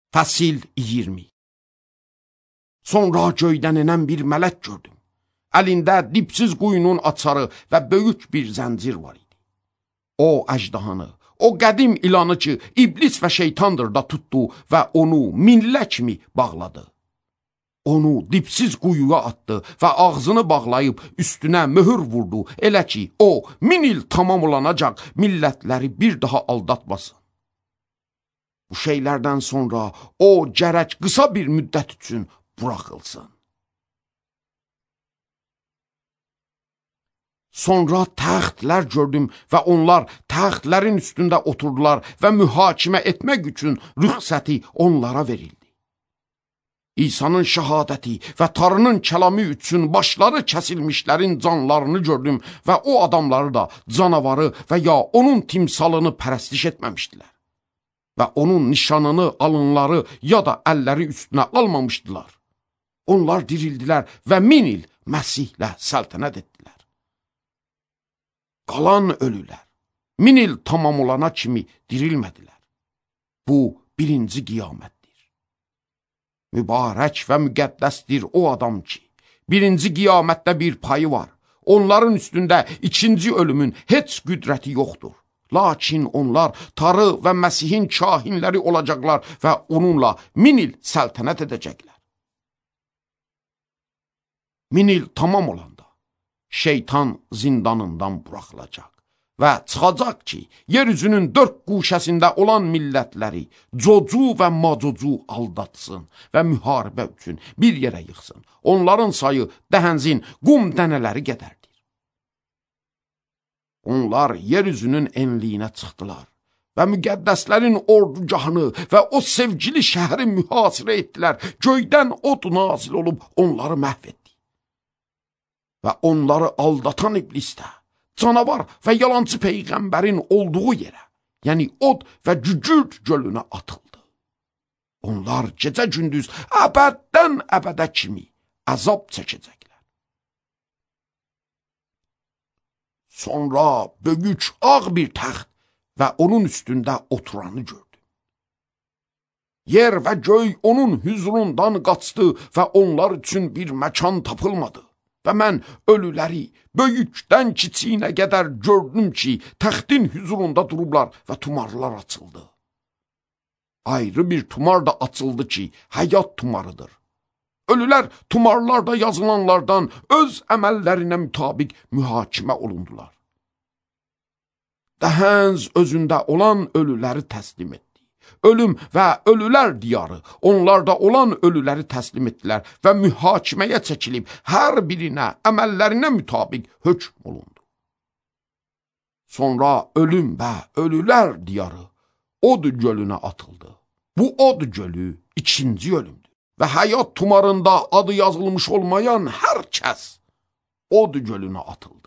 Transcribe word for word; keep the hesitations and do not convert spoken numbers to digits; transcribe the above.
Fəsil iyirmi. Sonra göydən enən bir mələk gördüm. Əlində dipsiz quyunun açarı və böyük bir zəncir var idi. O əjdahanı, o qədim ilanı ki, iblis və şeytandır da tutdu və onu millə kimi bağladı. Onu dipsiz quyuya atdı və ağzını bağlayıb üstünə möhür vurdu, elə ki, o min il tamam olanacaq millətləri bir daha aldatmasın. Bu şeylərdən sonra o gərək qısa bir müddət üçün buraxılsın. Sonra təxtlər gördüm və onlar təxtlərin üstündə oturdular və mühakimə etmək üçün rüxsəti onlara verildi. İsa'nın şəhadəti və Tanrının kəlamı üçün başları kəsilmişlərin canlarını gördüm və o adamları da canavarı və ya onun timsalını pərəstiş etməmişdilər. Və onun nişanını alınları ya da əlləri üstünə almamışdılar. Onlar dirildilər və min il Məsihlə səltənət etdilər. Qalan ölülər min il tamam olana kimi dirilmədilər. Bu birinci qiyamətdir. Mübarək və müqəddəsdir o adam ki, birinci qiyamətdə bir payı var. Onların üstündə ikinci ölümün heç qüdrəti yoxdur. Lakin onlar Tanrı və Məsihin kahinləri olacaqlar və onunla min il səltənət edəcəklər. Min il tamam olanda şeytan zindanından buraxılacaq və çıxacaq ki, yeryüzünün dörd quşəsində olan millətləri Cocu və Macocu aldatsın və müharibə üçün bir yerə yıxsın. Onların sayı dəhənzin qum dənələri qədərdir. Onlar yeryüzünün enliyinə çıxdılar və müqəddəslərin ordugahını və o sevgili şəhəri mühasirə etdilər. Göydən od nazil olub onları məhv etdi. Və onları aldatan iblis də canavar və yalancı peyğəmbərin olduğu yerə, yəni od və cücürt gölünə atıldı. Onlar gecə gündüz əbəddən əbədə kimi əzab çəkəcəklər. Sonra böyük ağ bir təxt və onun üstündə oturanı gördüm. Yer və göy onun hüzurundan qaçdı və onlar üçün bir məkan tapılmadı. Və mən ölüləri böyükdən kiçiyinə qədər gördüm ki, təxtin hüzurunda durublar və tumarlar açıldı. Ayrı bir tumar da açıldı ki, həyat tumarıdır. Ölülər tumarlarda yazılanlardan öz əməllərinə mütabiq mühakimə olundular. Dəhənz özündə olan ölüləri təslim etdi. Ölüm və ölülər diyarı onlarda olan ölüləri təslim etdilər və mühakiməyə çəkilib hər birinə əməllərinə mütabiq hökm olundu. Sonra ölüm və ölülər diyarı od gölünə atıldı. Bu od gölü ikinci ölümdür. Və həyat tumarında adı yazılmış olmayan hər kəs od gölünə atıldı.